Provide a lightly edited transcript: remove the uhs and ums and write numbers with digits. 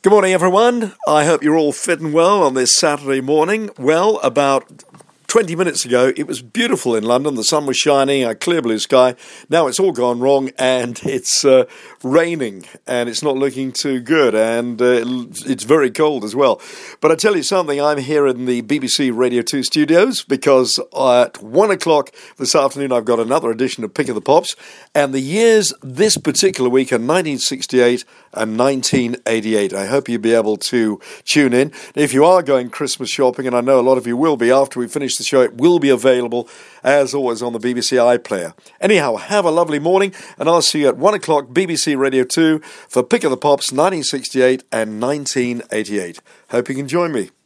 Good morning, everyone. I hope you're all fit and well on this Saturday morning. Well, about 20 minutes ago, it was beautiful in London. The sun was shining, a clear blue sky. Now it's all gone wrong and it's raining and it's not looking too good and it's very cold as well. But I tell you something, I'm here in the BBC Radio 2 studios because at 1 o'clock this afternoon I've got another edition of Pick of the Pops, and the years this particular week are 1968 and 1988. I hope you'll be able to tune in. If you are going Christmas shopping, and I know a lot of you will be after we finish the show, it will be available as always on the BBC iPlayer. Anyhow, have a lovely morning, and I'll see you at 1 o'clock BBC Radio 2 for Pick of the Pops 1968 and 1988. Hope you can join me.